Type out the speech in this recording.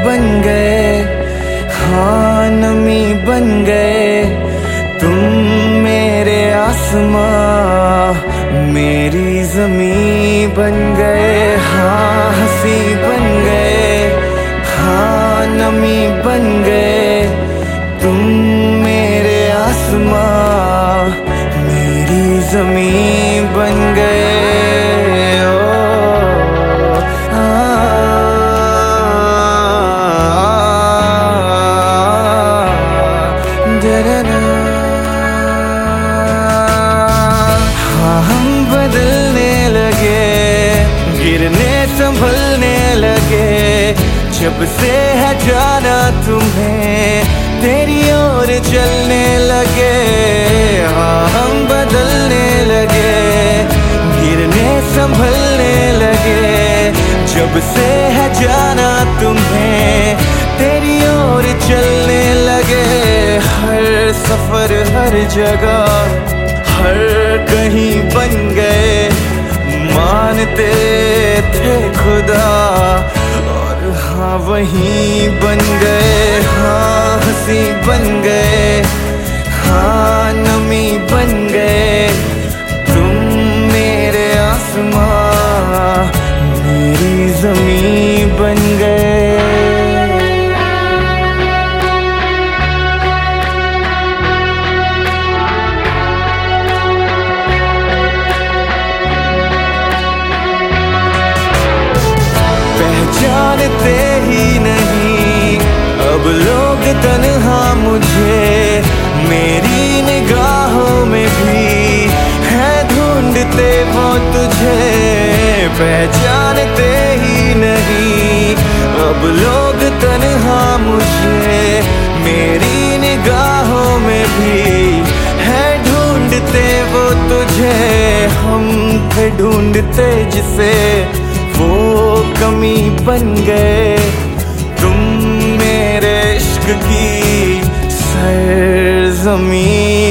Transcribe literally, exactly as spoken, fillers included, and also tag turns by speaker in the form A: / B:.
A: बन गए, हाँ नमी बन गए तुम मेरे आसमां, मेरी ज़मीं बन गए, हाँ हंसी बन गए, हाँ नमी बन गए तुम मेरे आसमां, मेरी ज़मीं बन गए। हाँ हम बदलने लगे, गिरने संभलने लगे, जब से है जाना तुम्हें तेरी ओर चलने लगे। हाँ हम बदलने लगे, गिरने संभलने लगे, जब से है जाना तुम्हें तेरी ओर चलने लगे। हर सफर हर जगह हर कहीं बन गए, मानते थे खुदा और हाँ वहीं बन गए, हाँ हंसी बन गए, हाँ नमी बन गए तुम मेरे आसमां, मेरी ज़मीं बन गए। जानते ही नहीं अब लोग तन्हा मुझे, मेरी निगाहों में भी है ढूंढते वो तुझे। पहचानते ही नहीं अब लोग तन्हा मुझे, मेरी निगाहों में भी है ढूंढते वो तुझे। हम थे ढूंढते जिसे वो कमी बन गए, तुम मेरे इश्क की सरज़मीं